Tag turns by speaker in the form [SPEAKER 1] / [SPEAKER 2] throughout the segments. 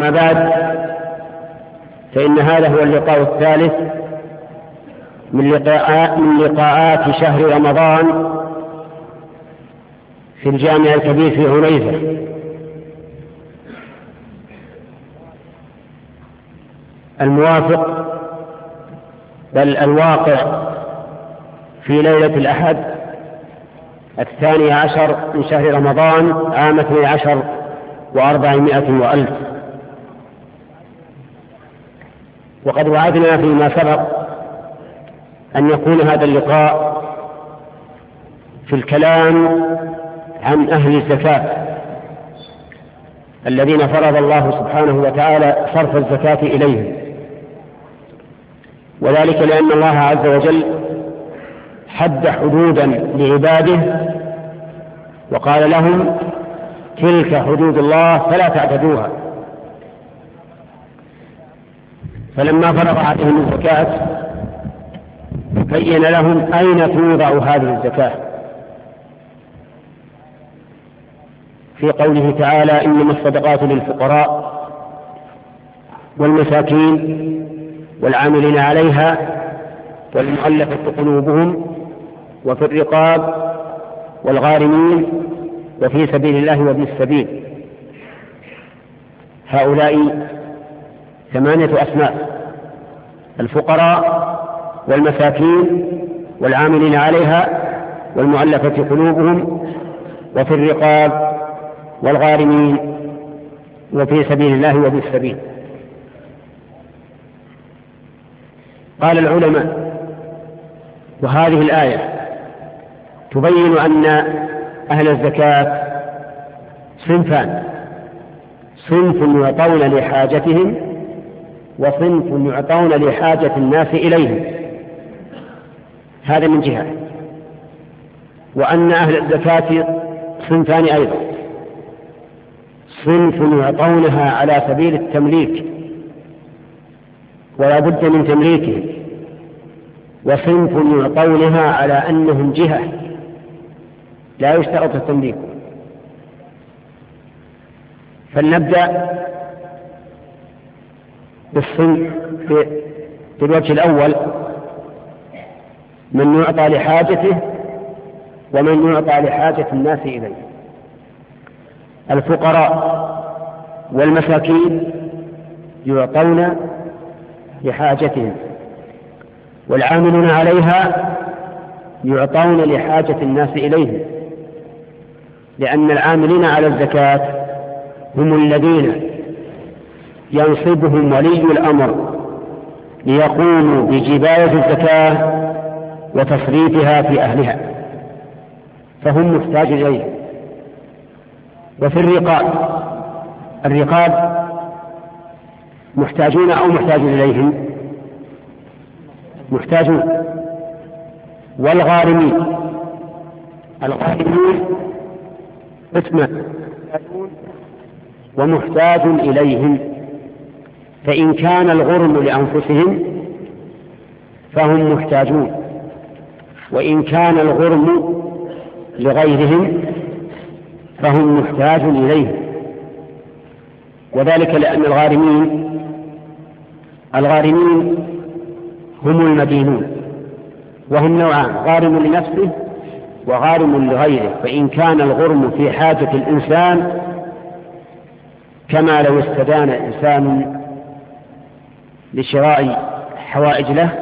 [SPEAKER 1] أما بعد، فإن هذا هو اللقاء الثالث من لقاءات شهر رمضان في الجامع الكبير في عنيزة. الموافق بل الواقع في ليلة الأحد 12 من شهر رمضان عام 12 و400 وألف. وقد وعدنا فيما سبق أن يكون هذا اللقاء في الكلام عن أهل الزكاة الذين فرض الله سبحانه وتعالى صرف الزكاة إليهم، وذلك لأن الله عز وجل حد حدودا لعباده وقال لهم: تلك حدود الله فلا تعتدوها. فلما فرض عليهم الزكاة بين لهم أين توضع هذه الزكاة، في قوله تعالى: إنما الصدقات للفقراء والمساكين والعاملين عليها والمؤلفة قلوبهم وفي الرقاب والغارمين وفي سبيل الله وابن السبيل. هؤلاء 8 أسماء: الفقراء والمساكين والعاملين عليها والمؤلفة قلوبهم وفي الرقاب والغارمين وفي سبيل الله وابن السبيل. قال العلماء: وهذه الآية تبين أن أهل الزكاة صنفان: صنف يعطون لحاجتهم وصنف يعطون لحاجة الناس إليهم. هذا من جهة. وأن أهل الزكاة صنفان أيضا: صنف يعطونها على سبيل التمليك ولا بد من تمليكهم، وصنف يعطونها على أنهم جهة لا يشترط التمليك. فلنبدأ بالصنف في الوجه الأول: من يعطى لحاجته ومن يعطى لحاجة الناس إليه. الفقراء والمساكين يعطون لحاجتهم، والعاملون عليها يعطون لحاجة الناس إليهم، لأن العاملين على الزكاة هم الذين ينصبهم ولي الأمر ليقوموا بجباية الزكاة وتصريفها في أهلها، فهم محتاج إليه. وفي الرقاب محتاجون أو محتاج إليهم؟ محتاجون. والغارمين قسمة: ومحتاج إليهم. فإن كان الغرم لأنفسهم فهم محتاجون، وإن كان الغرم لغيرهم فهم محتاج إليهم. وذلك لأن الغارمين هم المدينون، وهم نوعان: غارم لنفسه وغارم لغيره. فإن كان الغرم في حاجة الإنسان كما لو استدان إنسان لشراء حوائج له،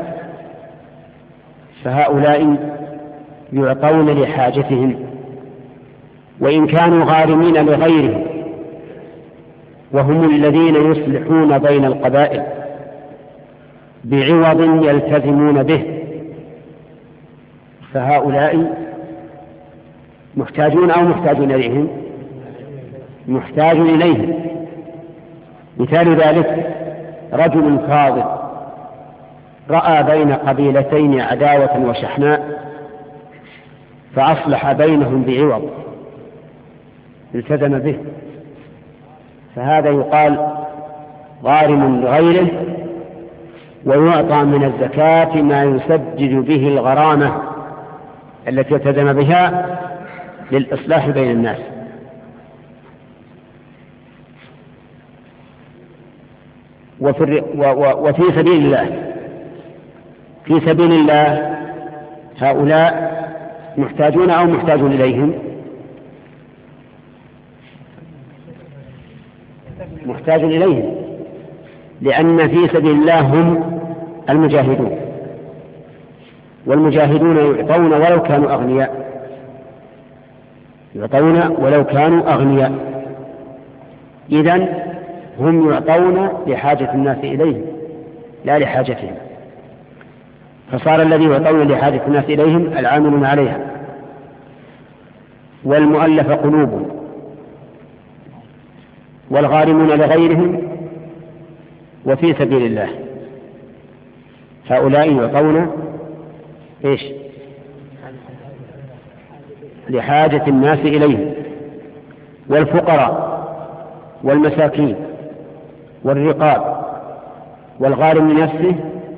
[SPEAKER 1] فهؤلاء يعطون لحاجتهم. وإن كانوا غارمين لغيرهم وهم الذين يصلحون بين القبائل بعوض يلتزمون به، فهؤلاء محتاجون أو محتاجون إليهم؟ محتاج إليهم. مثال ذلك: رجل فاضل رأى بين قبيلتين عداوة وشحناء فأصلح بينهم بعوض التزم به، فهذا يقال غارم لغيره، ويعطى من الزكاة ما يسدد به الغرامة التي التزم بها للإصلاح بين الناس. وفي سبيل الله. في سبيل الله هؤلاء محتاجون أو محتاجون إليهم؟ محتاج إليهم، لأن في سبيل الله هم المجاهدون، والمجاهدون يعطون ولو كانوا أغنياء، يعطون ولو كانوا أغنياء. إذن هم يعطون لحاجة الناس إليهم لا لحاجتهم، فصار الذي يعطون لحاجة الناس إليهم العاملون عليها، والمؤلف قلوبهم، والغارمون لغيرهم، وفي سبيل الله. هؤلاء يعطون إيش؟ لحاجة الناس إليهم، والفقراء والمساكين والرقاب والغارم لنفسه،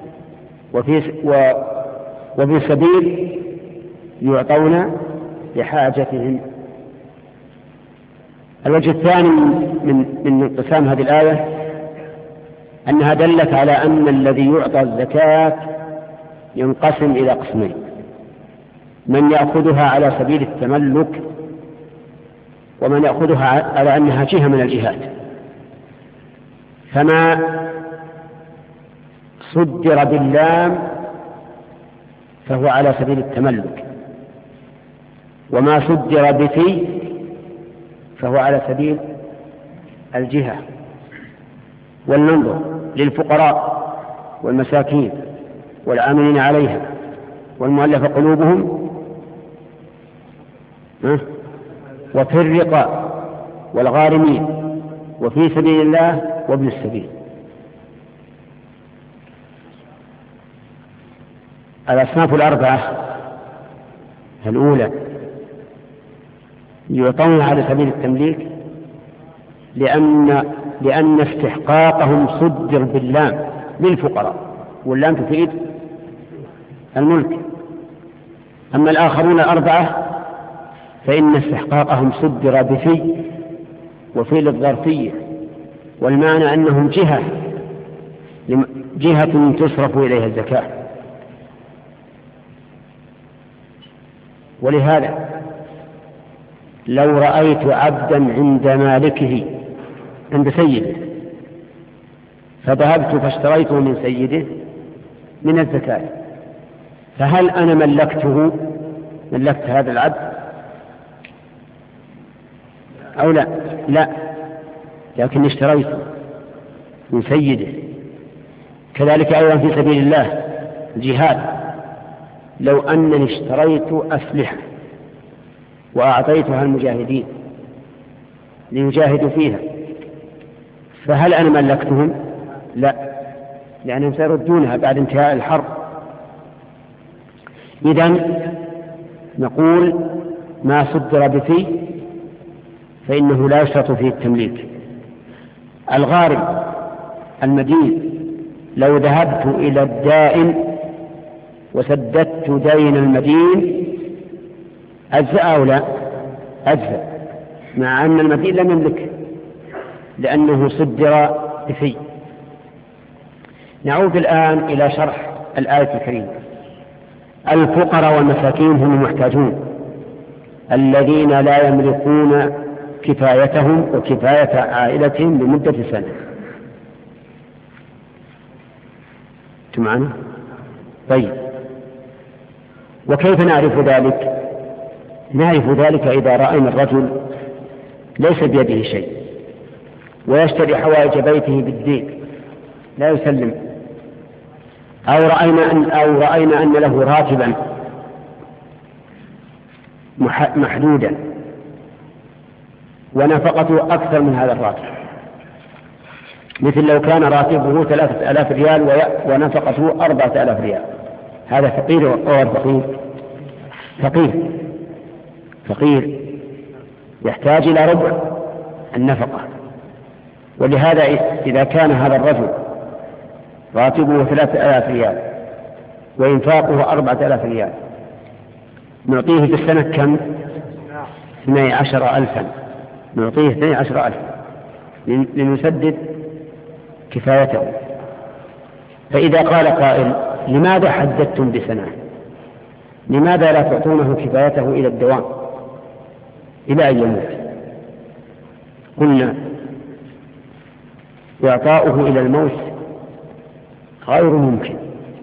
[SPEAKER 1] وفي سبيل يعطون لحاجتهم. الوجه الثاني من انقسام هذه الآية أنها دلت على أن الذي يعطى الزكاة ينقسم إلى قسمين: من يأخذها على سبيل التملك، ومن يأخذها على أنها جهة من الجهات. فما صدر باللام فهو على سبيل التملك، وما صدر بفي فهو على سبيل الجهة. ولننظر للفقراء والمساكين والعاملين عليها والمؤلف قلوبهم وفي الرقاب والغارمين وفي سبيل الله وابن السبيل. الأصناف الأربعة الأولى يعطون على سبيل التمليك لأن استحقاقهم صدر باللام للفقراء، واللام تفيد الملك. أما الآخرون الأربعة فإن استحقاقهم صدر بفي وفي للظرفية، والمعنى أنهم جهة تصرف إليها الزكاة. ولهذا لو رأيت عبدا عند مالكه عند سيده فذهبت فاشتريته من سيده من الزكاة، فهل أنا ملكت هذا العبد أو لا؟ لا، لكن اشتريته من سيده. كذلك أيضا في سبيل الله الجهاد، لو أنني اشتريت أسلحة وأعطيتها المجاهدين ليجاهدوا فيها، فهل أنا ملكتهم؟ لا، لأنهم سيردونها بعد انتهاء الحرب. إذن نقول ما صدر بفي فإنه لا يشترط فيه التمليك. الغارم المدين لو ذهبت إلى الدائن وسددت دين المدين أجزأ أو لا؟ أجزأ، مع أن المدين لم يملكه لأنه صدر بفي. نعود الآن إلى شرح الآية الكريمة. الفقراء والمساكين هم المحتاجون الذين لا يملكون كفايتهم وكفاية عائلتهم لمدة سنة. معنا؟ طيب، وكيف نعرف ذلك؟ نعرف ذلك إذا رأينا الرجل ليس بيده شيء ويشتري حوائج بيته بالدين لا يسلم، أو رأينا أن له راتبا محدودا ونفقته أكثر من هذا الراتب، مثل لو كان راتبه 3000 ريال ونفقته 4000 ريال، هذا فقير وغير فقير؟ فقير يحتاج إلى ربع النفقة. ولهذا إذا كان هذا الرجل راتبه 3000 ريال وإنفاقه 4000 ريال نعطيه في السنة كم؟ 12,000. نعطيه 12,000 لنسدد كفايته. فإذا قال قائل لماذا حددتم بسنة؟ لماذا لا تعطونه كفايته إلى الدوام إلى أن يموت؟ قلنا إعطاؤه إلى الموت غير ممكن،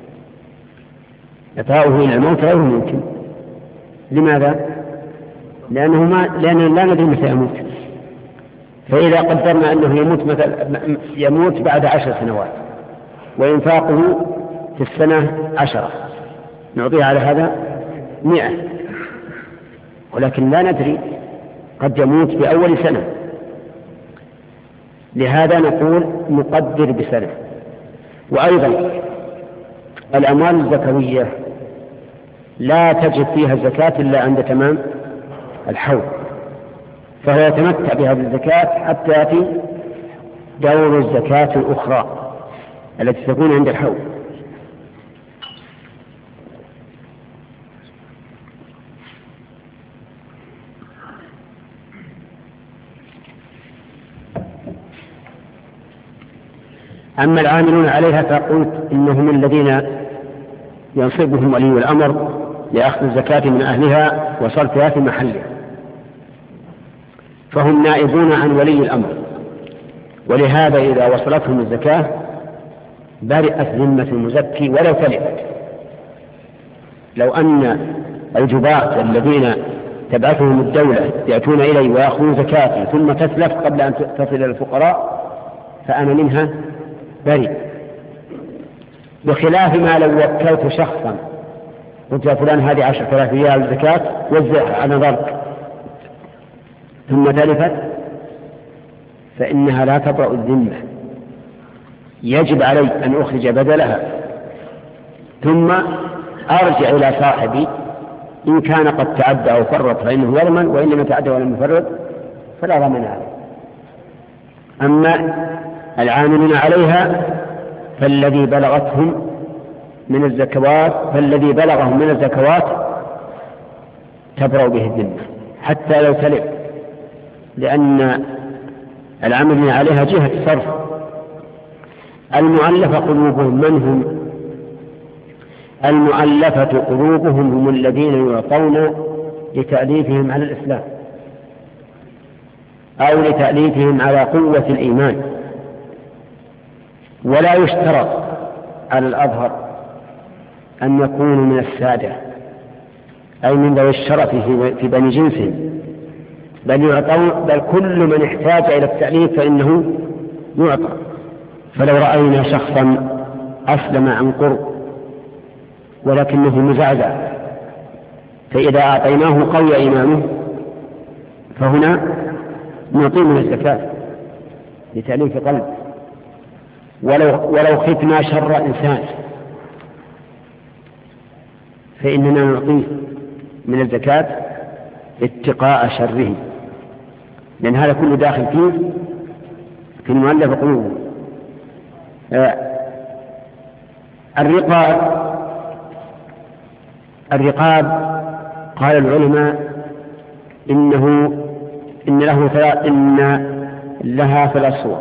[SPEAKER 1] إعطاؤه إلى الموت غير ممكن. لماذا؟ لأننا لا ندري متى يموت. فإذا قدرنا أنه يموت بعد 10 سنوات وإنفاقه في السنة 10، نعطيه على هذا 100، ولكن لا ندري، قد يموت بأول سنة. لهذا نقول نقدر بسنة. وأيضا الأموال الزكوية لا تجب فيها الزكاة إلا عند تمام الحول، فهو يتمتع بهذه الزكاة حتى يأتي دور الزكاة الأخرى التي تكون عند الحول. أما العاملون عليها فقلت إنهم الذين ينصبهم ولي الأمر لأخذ الزكاة من أهلها وصرفها في محلها، فهم نائبون عن ولي الأمر، ولهذا إذا وصلتهم الزكاة برئت ذمة المزكي ولو تلفت. لو أن الجباة الذين تبعثهم الدولة يأتون إلي ويأخذون زكاة ثم تتلف قبل أن تصل إلى الفقراء فأنا منها بريء، بخلاف ما لو وكلت شخصا قلت يا فلان هذه 10,000 ريال زكاة وزعها على ضرك ثم تلفت فإنها لا تبرأ الذمة، يجب علي أن أخرج بدلها ثم أرجع إلى صاحبي، إن كان قد تعدى أو فرط فإنه يضمن، وإن لم يتعدى ولم يفرط فلا ضمن عليه. أما العاملون عليها فالذي بلغهم من الزكوات تبرأ به الذمة حتى لو تلف، لأن العاملين عليها جهة صرف. المؤلفة قلوبهم من هم؟ المؤلفة قلوبهم هم الذين يعطون لتأليفهم على الإسلام أو لتأليفهم على قوة الإيمان. ولا يشترط على الأظهر أن يكونوا من السادة أي من ذوي الشرف في بني جنسهم، بل كل من احتاج إلى التأليف فإنه يعطى. فلو رأينا شخصا أسلم عن قرب ولكنه مزعزع فإذا أعطيناه قوي إيمانه فهنا نعطيه من الزكاة لتأليف قلب. ولو ختنا شر إنسان فإننا نعطيه من الزكاة اتقاء شره، لأن هذا كله داخل فيه في المؤلف قلوبه. الرقاب قال العلماء إن لها 3 صور.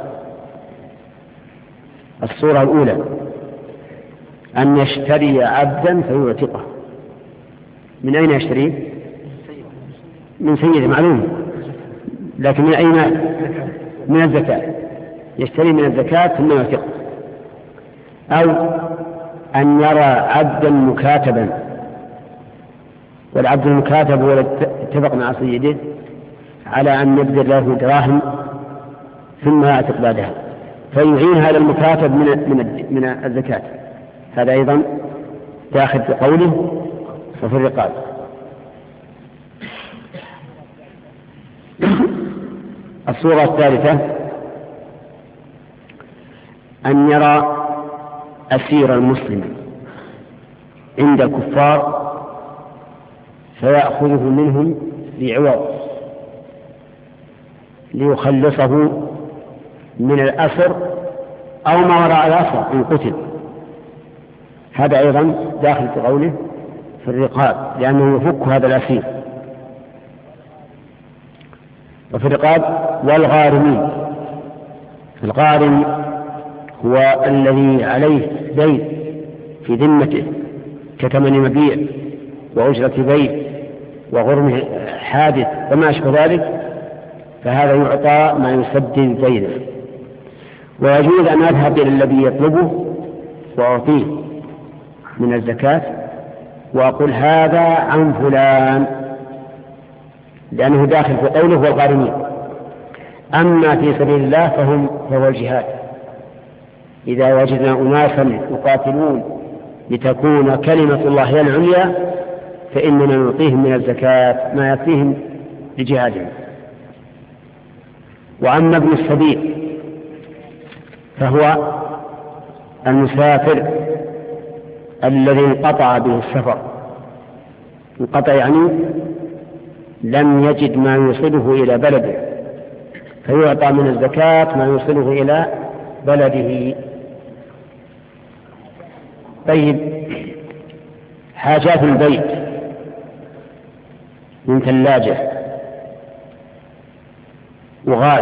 [SPEAKER 1] الصورة الأولى أن يشتري عبدا فيعتقه. من أين يشتريه؟ من سيده معلوم، لكن من أين؟ من الزكاة، يشتري من الزكاة ثم يعتقه. أو أن يرى عبدا مكاتبا والعبد المكاتب هو اتفق مع سيده على أن يبذل له دراهم ثم يعتق بعدها فيعين هذا المكاتب من الزكاة، هذا أيضا داخل في قوله وفي الرقاب. الصورة الثالثة أن يرى أسيرا مسلما عند الكفار فيأخذه منهم بعوض ليخلصه من الأسر أو ما وراء الأسر إن قتل، هذا أيضا داخل في قوله في الرقاب لأنه يفك هذا الأسير. وفي الرقاب والغارمين، الغارم هو الذي عليه دين في ذمته كثمن مبيع وأجرة بيع وغرم حادث وما أشبه ذلك، فهذا يعطى ما يسدد دينه. ويجوز أن أذهب إلى الذي يطلبه وأعطيه من الزكاة وأقول هذا عن فلان، لأنه داخل في قوله والغارمين. أما في سبيل الله فهو الجهاد. إذا وجدنا أناسا يقاتلون لتكون كلمة الله هي العليا فإننا نعطيهم من الزكاة ما يكفيهم لجهادهم. وأما ابن السبيل فهو المسافر الذي انقطع به السفر، انقطع يعني لم يجد ما يوصله إلى بلده، فيعطى من الزكاة ما يوصله إلى بلده. طيب، حاجات البيت من ثلاجة وغاز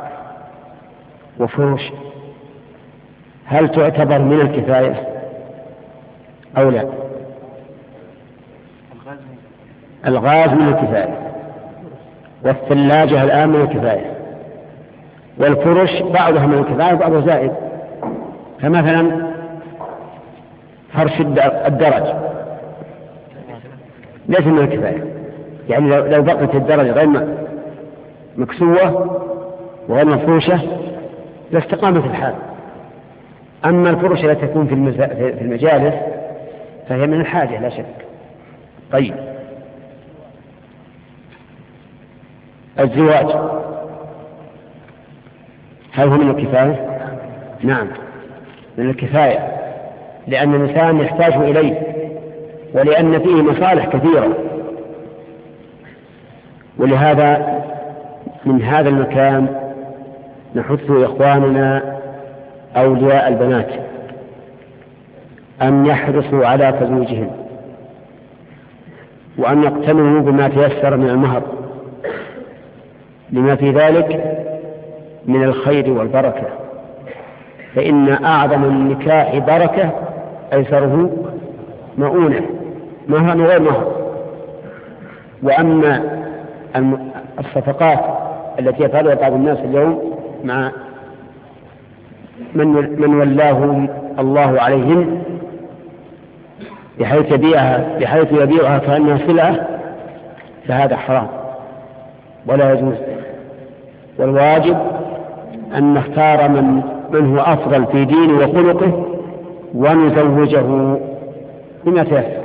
[SPEAKER 1] وفرش، هل تعتبر من الكفاية أو لا؟ الغاز من الكفاية، والثلاجة الآن من الكفاية، والفرش بعضها من الكفاية وبعضها زائد. فمثلا فرش الدرج ليس من الكفاية، يعني لو بقت الدرجة غير مكسوة وغير مفروشة لاستقامت الحال. أما الفرش التي تكون في المجالس فهي من الحاجة لا شك. طيب، الزواج هل هو من الكفاية؟ نعم من الكفاية، لأن الإنسان يحتاج إليه ولأن فيه مصالح كثيرة. ولهذا من هذا المكان نحث إخواننا أولياء البنات أن يحرصوا على تزويجهم وأن يقتنعوا بما تيسر من المهر، لما في ذلك من الخير والبركة. فإن أعظم النكاح بركة أيسره مؤونة، مهر وغير مهر. وأما الصفقات التي يفعلها بعض الناس اليوم مع من ولاه الله عليهم بحيث يبيعها كأنها سلعة، فهذا حرام ولا يجوز. والواجب أن نختار من هو أفضل في دينه وخلقه ونزوجه بما تيسر.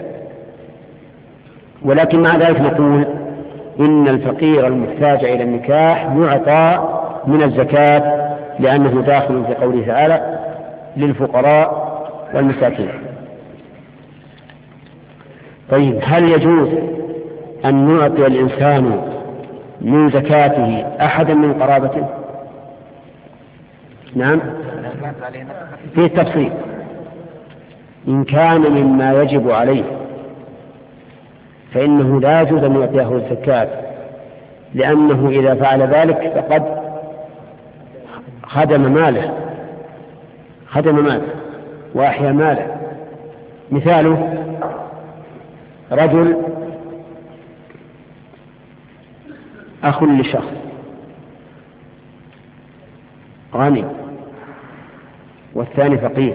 [SPEAKER 1] ولكن مع ذلك نقول إن الفقير المحتاج إلى النكاح يعطى من الزكاة، لأنه داخل في قوله تعالى للفقراء والمساكين. طيب، هل يجوز أن يعطي الإنسان من زكاته أحدا من قرابته؟ نعم، في التفصيل. إن كان مما يجب عليه فإنه لا يجوز أن يعطيه الزكاة، لأنه إذا فعل ذلك فقد خدم ماله وأحيا ماله. مثاله رجل أخ لشخص غني والثاني فقير،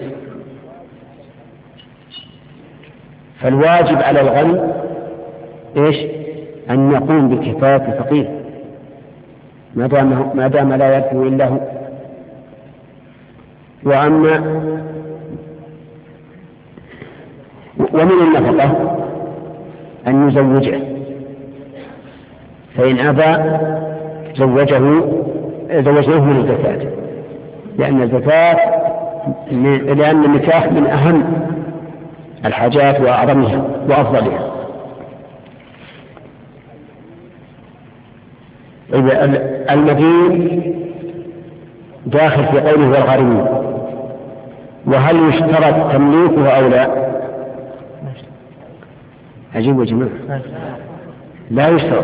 [SPEAKER 1] فالواجب على الغني إيش؟ أن يقوم بكفاية الفقير ما دام لا يرثه إلا هو. ومن النفقة أن يزوجه، فإن أبى زوجناه من الزكاة، لأن النكاح من أهم الحاجات وأعظمها وأفضلها. المدين داخل في قوله والغارمين، وهل يشترط تمليكه أو لا؟ عجيب يا جماعة، لا يشترط،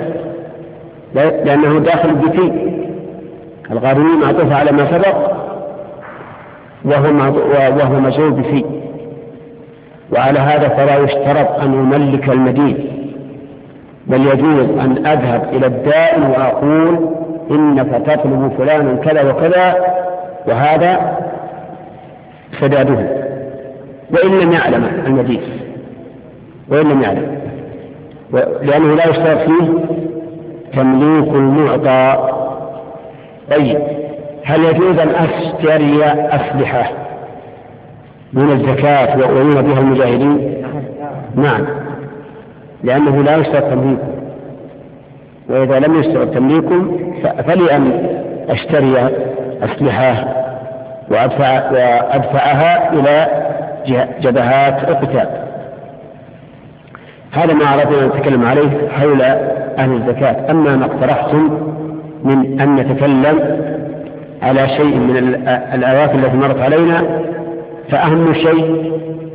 [SPEAKER 1] لأنه داخل بفي. الغارمين معطوف على ما سبق، وهو مجعول بفي. وعلى هذا فلا يشترط أن أملك المدين، بل يجوز أن أذهب إلى الدائن وأقول إنك تطلب فلانا كذا وكذا، وهذا سداده، وإن لم يعلم المدين، وإن لم يعلم، لأنه لا يشترط فيه تمليك المعطى. طيب، هل يجوز أن أشتري أسلحة من الزكاة وأعين بها المجاهدين؟ نعم، لأنه لا يشترط تمليكه، وإذا لم يشترط تمليكه فلي أن أشتري أسلحة وأدفعها إلى جبهات القتال. هذا ما أردنا أن نتكلم عليه حول أهل الزكاة. أما ما اقترحتم من أن نتكلم على شيء من الآيات التي مرت علينا، فأهم شيء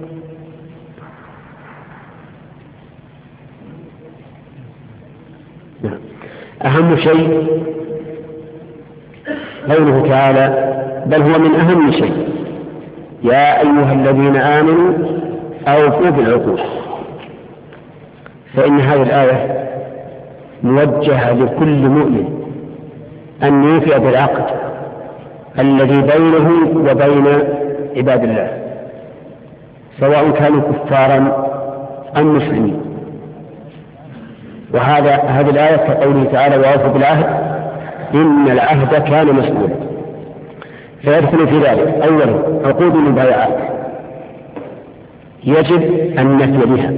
[SPEAKER 1] قوله تعالى: بل هو من أهم شيء يا أيها الذين آمنوا أوفوا بالعقود. فإن هذه الآية موجهة لكل مؤمن أن يوفي بالعقد الذي بينه وبين عباد الله، سواء كانوا كفارا أم مسلمين. هذه الآية كقوله تعالى: وأوفوا بالعهد إن العهد كان مسؤولا. فيدخل في ذلك أولا عقود المبايعات يجب أن نفي بها،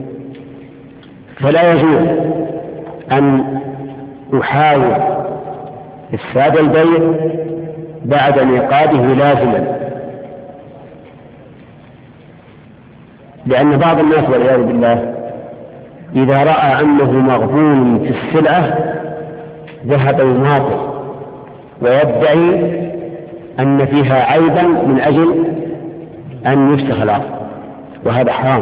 [SPEAKER 1] فلا يجوز أن أحاول إفساد البيع بعد انعقاده لازما، لأن بعض الناس والعياذ بالله إذا رأى أنه مغبون في السلعة ذهب يماطل ويدعي أن فيها عيبا من أجل أن يفسخ العقد، وهذا حرام.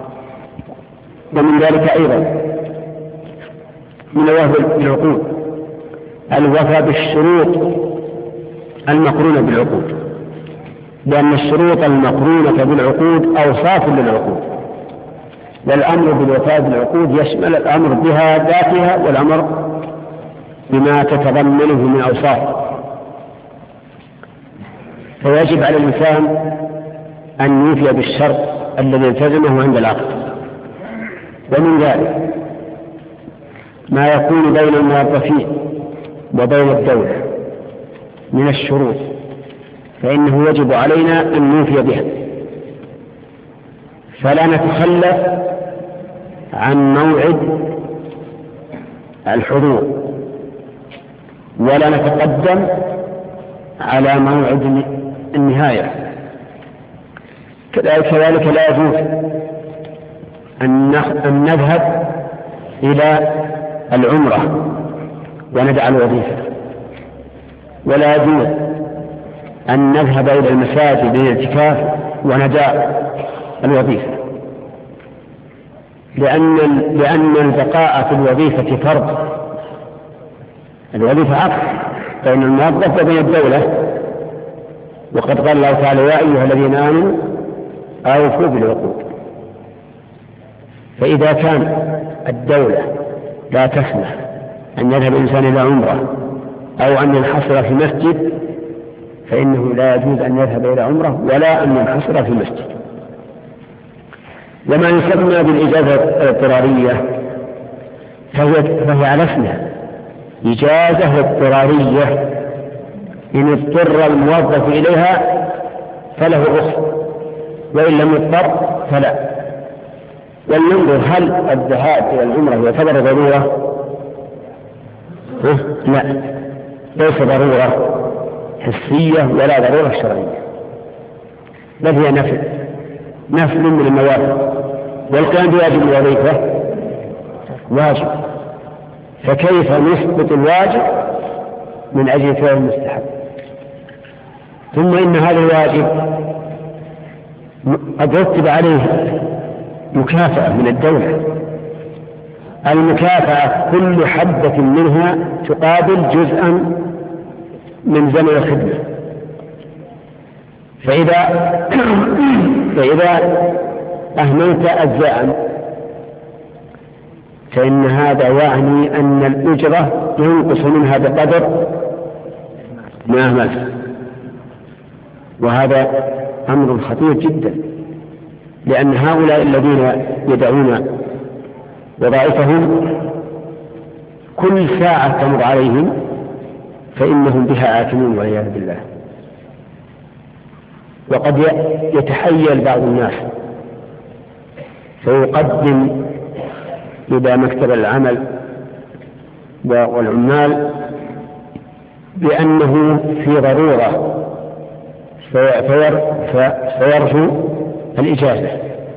[SPEAKER 1] ومن ذلك أيضا من العقود الوفاء بالشروط المقرونة بالعقود، لأن الشروط المقرونة بالعقود أوصاف للعقود، والأمر بالوفاء بالعقود يشمل الأمر بها ذاتها والأمر بما تتضمنه من أوصاف. فيجب على الإنسان أن يوفي بالشرط الذي التزمه عند العقد. ومن ذلك ما يكون بين الموظفين وبين الدولة من الشروط، فإنه يجب علينا أن نوفي بها، فلا نتخلف عن موعد الحضور ولا نتقدم على موعد النهاية. كذلك لا يجوز أن نذهب إلى العمرة وندع الوظيفة، ولا يجوز أن نذهب إلى المساجد للاعتكاف وندع الوظيفة، لأن البقاء في الوظيفة فرض. الوظيفة عقد بين الموظف وبين الدولة، وقد قال الله تعالى: يا أيها الذين آمنوا أوفوا بالعقود. فإذا كان الدولة لا تسمح أن يذهب الإنسان إلى عمرة أو أن ينحصر في مسجد، فإنه لا يجوز أن يذهب إلى عمرة ولا أن ينحصر في مسجد. وما يسمى بالإجازة الاضطرارية فهي على اسمها إجازة اضطرارية، إن اضطر الموظف إليها فله رخصة، وإن لم يضطر فلا. ولننظر هل الذهاب إلى العمرة يعتبر ضرورة؟ لا، ليس ضرورة حسية ولا ضرورة شرعية، بل هي نفل من النوافل. والقيام بواجب الوظيفة واجب، فكيف نسقط الواجب من أجل فعل المستحب؟ ثم إن هذا الواجب قد رتب عليه مكافأة من الدولة. المكافأة كل حبة منها تقابل جزءا من زمن الخدمة، فإذا أهملت أجزاء فإن هذا يعني أن الأجرة ينقص منها بقدر ما أهملت، وهذا أمر خطير جدا، لأن هؤلاء الذين يدعون وظائفهم كل ساعة تمر عليهم فإنهم بها آثمون والعياذ بالله. وقد يتحيل بعض الناس فيقدم إلى مكتب العمل والعمال بأنه في ضرورة فيرجو الإجازة،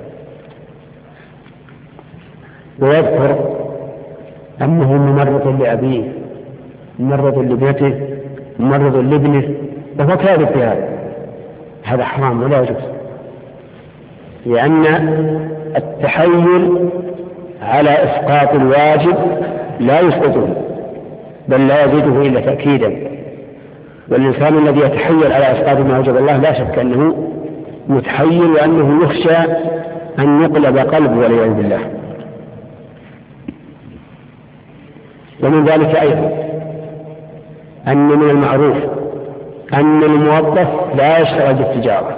[SPEAKER 1] ويذكر أنه ممرض لأبيه، ممرض لابنته، ممرض لابنه، وهو كاذب في هذا حرام ولا يجوز، لأن التحيل على إسقاط الواجب لا يسقطه بل لا يزيده إلا تأكيدا. والإنسان الذي يتحيل على إسقاط ما وجب الله لا شك أنه متحيل وأنه يخشى أن يقلب قلبه والعياذ بالله. ومن ذلك أيضا أن من المعروف أن الموظف لا يشتغل بالتجارة،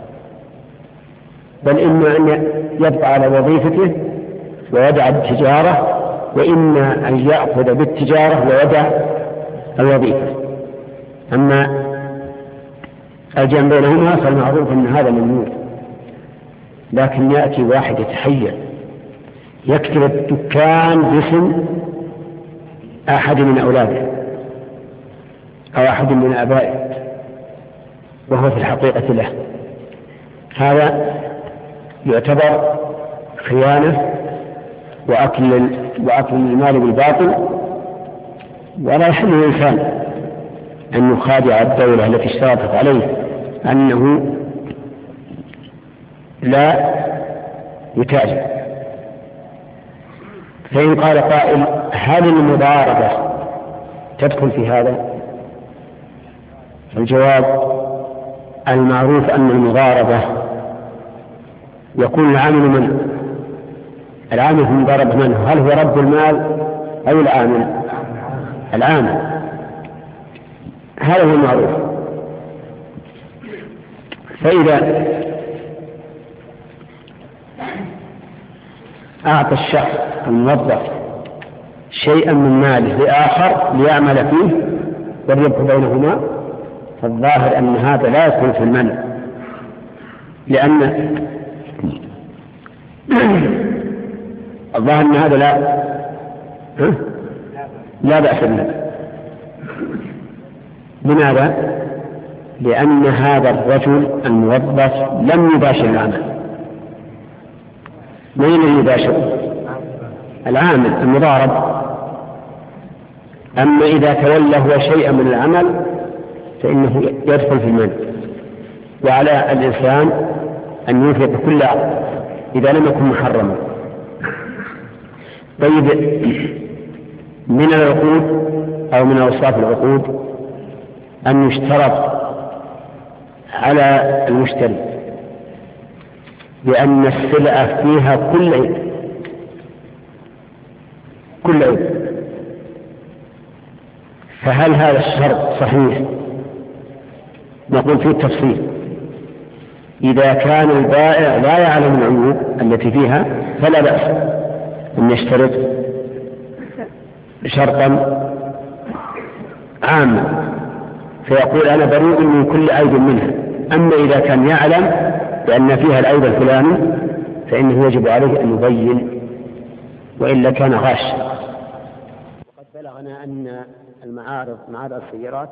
[SPEAKER 1] بل إما أن يبقى على وظيفته ويدع التجارة، وإما أن يأخذ بالتجارة ويدع الوظيفة. أما الجمع بينهما فالمعروف أن هذا ممنوع. لكن يأتي واحد يتحيل يكتب الدكان باسم أحد من أولاده أو أحد من آبائه وهو في الحقيقة له، هذا يعتبر خيانة وأكل المال بالباطل. ولا يحل الإنسان أن يخادع الدولة التي اشترطت عليه أنه لا يتاجر. فإن قال قائل هل المضاربة تدخل في هذا؟ الجواب المعروف أن المضاربة يكون العامل من؟ العامل في المضاربة من؟ هل هو رب المال أو العامل؟ العامل، هذا هو المعروف. فإذا أعطى الشخص الموظف شيئا من ماله لآخر ليعمل فيه والربح بينهما، فالظاهر أن هذا لا يكون في المنع، لأن الظاهر أن هذا لا بأس به. لماذا؟ لأن هذا الرجل الموظف لم يباشر العمل. من الذي يباشر؟ العامل المضارب. أما إذا تولى هو شيئا من العمل فإنه يدخل في المنع، وعلى الإنسان أن ينفق كل عقد إذا لم يكن محرما. طيب، من العقود أو من أوصاف العقود أن يشترط على المشتري بأن السلعة فيها كل عيب. فهل هذا الشرط صحيح؟ نقول فيه التفصيل. إذا كان البائع لا يعلم العيوب التي فيها فلا بأس أن يشترط شرطا عاما فيقول أنا بريء من كل عيب منها. أما إذا كان يعلم بأن فيها العيب الفلاني فإنه يجب عليه أن يبين، وإلا كان غاشا. وقد بلغنا أن معارض السيارات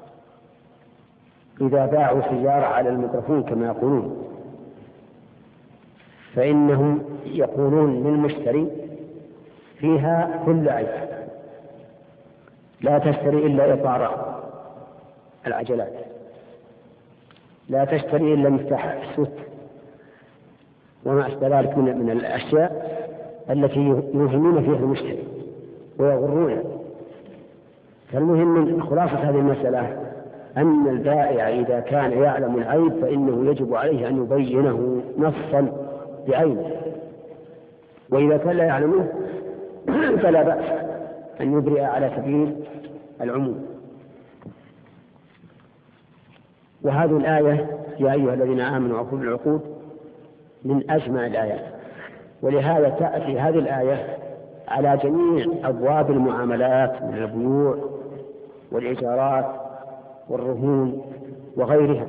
[SPEAKER 1] إذا باعوا سيارة على الميكروفون كما يقولون فإنهم يقولون للمشتري فيها كل عيب، لا تشتري إلا إطار العجلات، لا تشتري إلا مفتاح السوت وما أشبه ذلك من الأشياء التي يوهمون فيها المشتري ويغرونه. فالمهم من خلاصة هذه المسألة أن البائع إذا كان يعلم العيب فإنه يجب عليه أن يبينه نصا بعينه، وإذا كان لا يعلمه فلا بأس أن يبرئ على سبيل العموم. وهذه الآية يا أيها الذين آمنوا أوفوا بالعقود من أجمع الآيات، ولهذا تأتي هذه الآية على جميع أبواب المعاملات من البيوع والإيجارات والرهون وغيرها.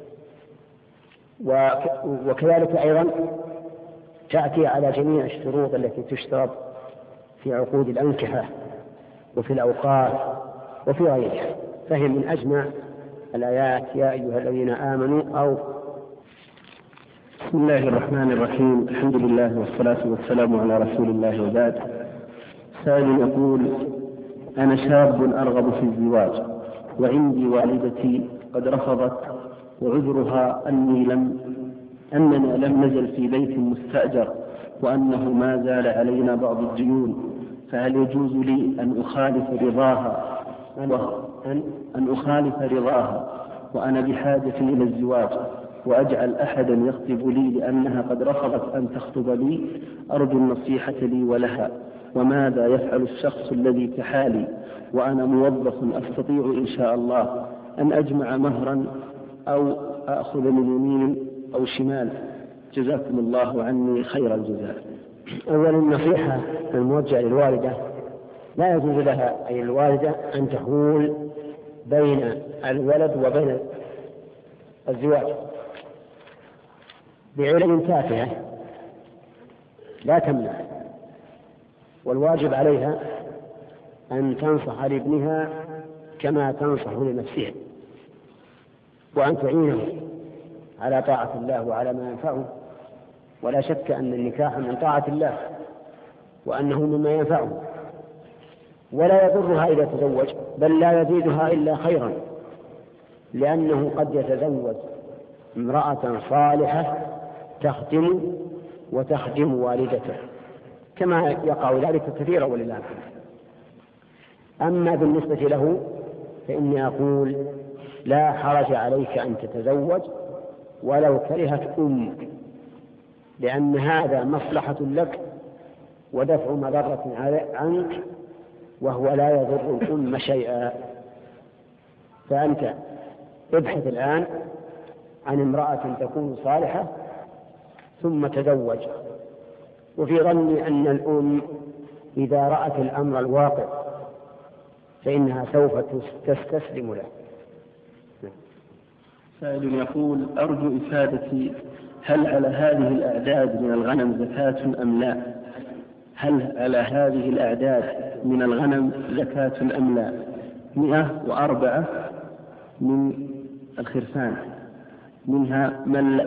[SPEAKER 1] وكذلك أيضا تأتي على جميع الشروط التي تشترط في عقود الأنكحة وفي الأوقات وفي غيرها، فهي من أجمع الآيات يا أيها الذين آمنوا أو.
[SPEAKER 2] بسم الله الرحمن الرحيم، الحمد لله والصلاة والسلام على رسول الله وبعد. سائل يقول: أنا شاب أرغب في الزواج وعندي والدتي قد رفضت، وعذرها أننا لم نزل في بيت مستأجر وأنه ما زال علينا بعض الديون، فهل يجوز لي أن أخالف رضاها وأنا بحاجة إلى الزواج وأجعل أحدا يخطب لي لأنها قد رفضت أن تخطب لي؟ أرجو النصيحة لي ولها، وماذا يفعل الشخص الذي كحالي وأنا موظف أستطيع إن شاء الله أن أجمع مهرا أو أخذ من يمين أو شمال؟ جزاكم الله عني خير الجزاء.
[SPEAKER 1] أولا النصيحة الموجهة للوالدة: لا يجوز لها أي الوالدة أن تحول بين الولد وبين الزواج بعلم تافهة لا تمنع، والواجب عليها أن تنصح لابنها كما تنصح لنفسها، وأن تعينه على طاعة الله وعلى ما ينفعه. ولا شك أن النكاح من طاعة الله وأنه مما ينفعه، ولا يضرها إذا تزوج، بل لا يزيدها إلا خيرا، لأنه قد يتزوج امرأة صالحة تخدم وتخدم والدته، كما يقع ذلك كثيرا ولله الحمد. أما بالنسبة له فإني أقول: لا حرج عليك أن تتزوج ولو كرهت أمك، لأن هذا مصلحة لك ودفع مضرة عنك، وهو لا يضر الأم شيئا. فأنت ابحث الآن عن امرأة تكون صالحة ثم تزوج، وفي ظني أن الأم إذا رأت الأمر الواقع فإنها سوف تستسلم له.
[SPEAKER 2] سائل يقول: أرجو إفادتي، هل على هذه الأعداد من الغنم زكاة أم لا؟ هل على هذه الأعداد من الغنم زكاة أم لا؟ 104 من الخرفان، منها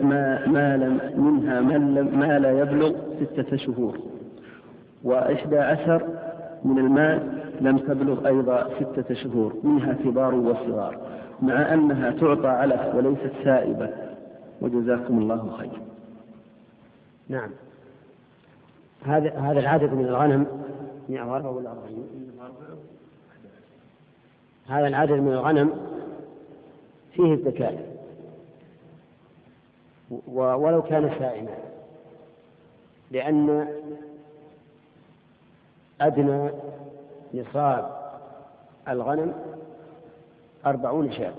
[SPEAKER 2] ما لا يبلغ 6 شهور، و11 من المال لم تبلغ أيضا 6 شهور، منها كبار وصغار، مع أنها تعطى علف وليست سائبة، وجزاكم الله خير.
[SPEAKER 1] نعم، هذا العدد من الغنم 104 ولا 40؟ هذا العدد من الغنم فيه الزكاة ولو كان سائما، لأن أدنى نصاب الغنم 40 شاة.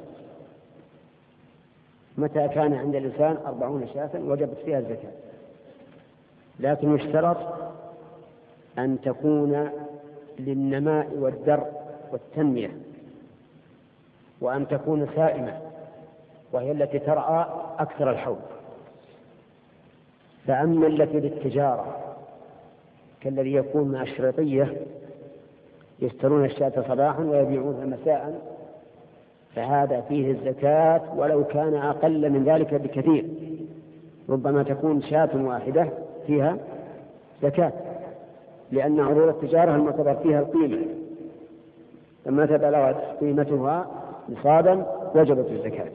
[SPEAKER 1] متى كان عند الإنسان 40 شاة وجبت فيها الزكاة، لكن يشترط أن تكون للنماء والدر والتنمية، وأن تكون سائمة، وهي التي ترعى أكثر الحول. فأما التي للتجارة كالذي يكون مع الشريطية يشترون الشاة صباحا ويبيعونها مساء، فهذا فيه الزكاة ولو كان أقل من ذلك بكثير، ربما تكون شاة واحدة فيها زكاة، لأن عروض التجارة المعتبر فيها القيمة، لما تبلغت قيمتها نصابا وجبت الزكاة.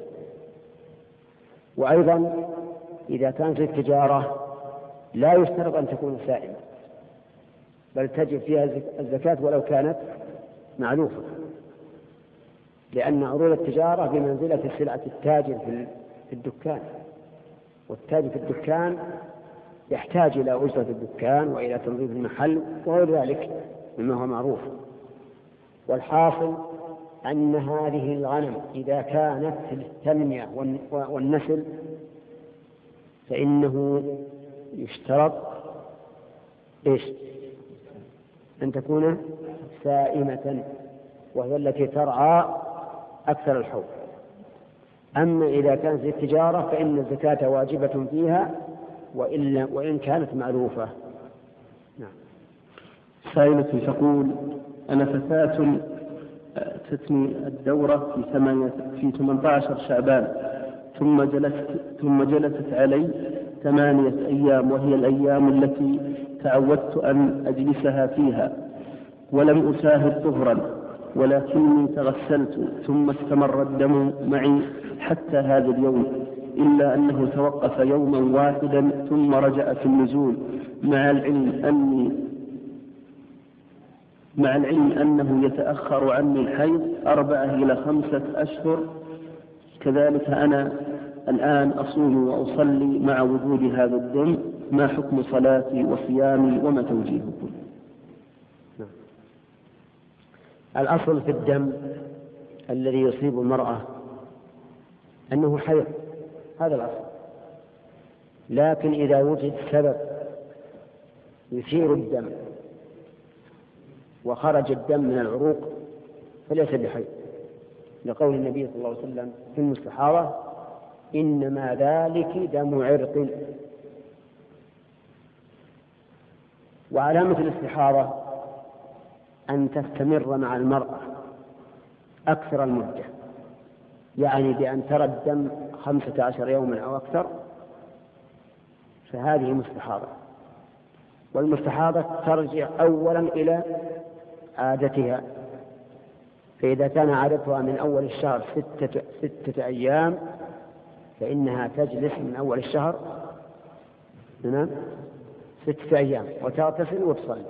[SPEAKER 1] وأيضا إذا كانت التجارة لا يشترط أن تكون سائمة، بل تجب فيها الزكاة ولو كانت معلوفة. لأن عروض التجارة بمنزلة سلعة التاجر في الدكان، والتاجر في الدكان يحتاج إلى أجرة الدكان وإلى تنظيف المحل وغير ذلك مما هو معروف. والحاصل أن هذه الغنم إذا كانت للتنمية والنسل فإنه يشترط أن تكون سائمة، وهي التي ترعى أكثر الحول. أما إذا كانت للتجارة فإن الزكاة واجبة فيها وإن كانت معروفة. نعم.
[SPEAKER 2] سائلة تقول: أنا فتاة تتني الدورة في 18 شعبان، ثم جلست علي 8 أيام، وهي الأيام التي تعودت أن أجلسها فيها، ولم أشاهد طهرا، ولكني تغسلت ثم استمر الدم معي حتى هذا اليوم، إلا أنه توقف يوما واحدا ثم رجع في النزول، مع العلم أنه يتأخر عني الحيض 4 إلى 5 أشهر. كذلك أنا الآن أصوم وأصلي مع وجود هذا الدم، ما حكم صلاتي وصيامي وما توجيهكم؟
[SPEAKER 1] الأصل في الدم الذي يصيب المرأة أنه حيض، هذا الأصل. لكن إذا وجد سبب يثير الدم وخرج الدم من العروق فليس بحيض، لقول النبي صلى الله عليه وسلم في المستحاضة: إنما ذلك دم عرق. وعلامة الاستحاضة أن تستمر مع المرأة أكثر المدة، يعني بأن ترى الدم 15 يوما أو أكثر، فهذه مستحاضة. والمستحاضة ترجع أولا إلى عادتها، فإذا كان عادتها من أول الشهر 6 أيام فإنها تجلس من أول الشهر 6 أيام وتغتسل وتصلي.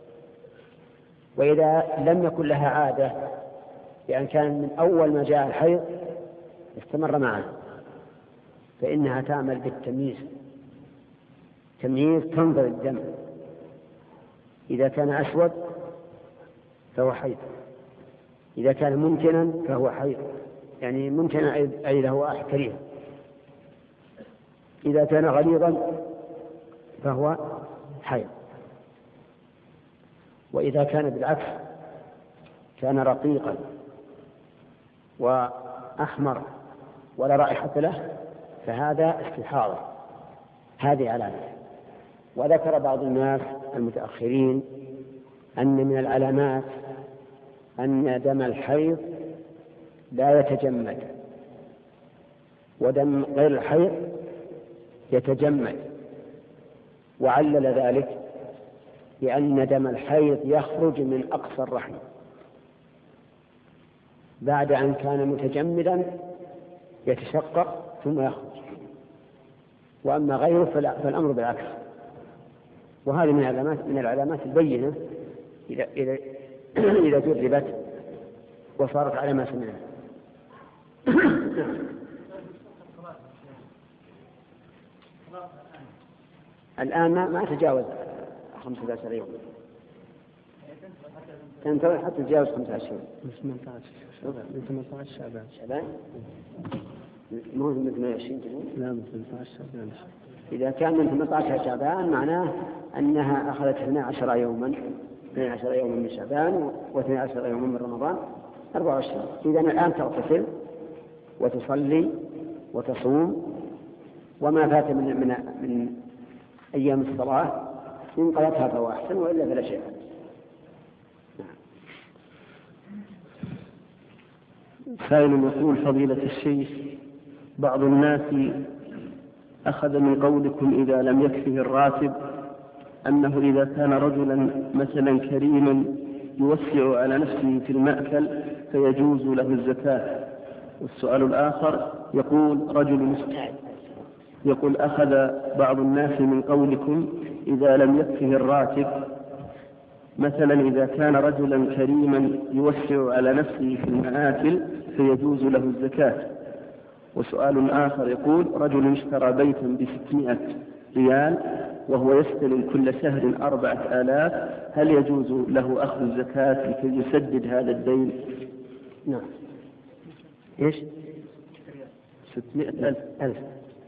[SPEAKER 1] وإذا لم يكن لها عادة، يعني كان من أول ما جاء الحيض استمر معه، فإنها تعمل بالتمييز، تنظر الدم، إذا كان أسود فهو حيض، إذا كان ممتنا فهو حيض، يعني ممتنا أي له أحكريه، إذا كان غليظا فهو حيض. وإذا كان بالعكس كان رقيقا وأحمر ولا رائحة له فهذا استحاضة، هذه علامة. وذكر بعض الناس المتأخرين أن من العلامات أن دم الحيض لا يتجمد، ودم غير الحيض يتجمد، وعلل ذلك لأن دم الحيض يخرج من أقصى الرحم بعد أن كان متجمدا يتشقق ثم يخرج، وأما غيره فالأمر بالعكس. وهذه من العلامات البينة إذا جربت وصارت على ما سمعنا. الآن ما تجاوز 15 يوم، تنتظر حتى تجاوز 15 يوم.
[SPEAKER 2] من 18 شعبان.
[SPEAKER 1] مو من 28 تقول؟
[SPEAKER 2] لا، من 18 شعبان.
[SPEAKER 1] إذا كان من 18 شعبان معناه أنها أخذت 12 يوما من شعبان و12 يوما من رمضان، 24. إذا الآن تغتسل وتصلي وتصوم، وما فات من أيام الصلاة إن قضتها فهو أحسن، وإلا فلا شيء.
[SPEAKER 2] سائل يقول: فضيلة الشيخ، بعض الناس أخذ من قولكم إذا لم يكفه الراتب أنه إذا كان رجلا مثلا كريما يوسع على نفسه في المأكل فيجوز له الزكاة. والسؤال الآخر يقول: أخذ بعض الناس من قولكم إذا لم يكفه الراتب مثلا إذا كان رجلا كريما يوسع على نفسه في المآكل فيجوز له الزكاة. وسؤال آخر يقول: رجل اشترى بيتا ب600 ريال وهو يستلم كل شهر 4000، هل يجوز له أخذ الزكاة لكي يسدد هذا الدين؟
[SPEAKER 1] نعم. إيش؟
[SPEAKER 2] 600,000.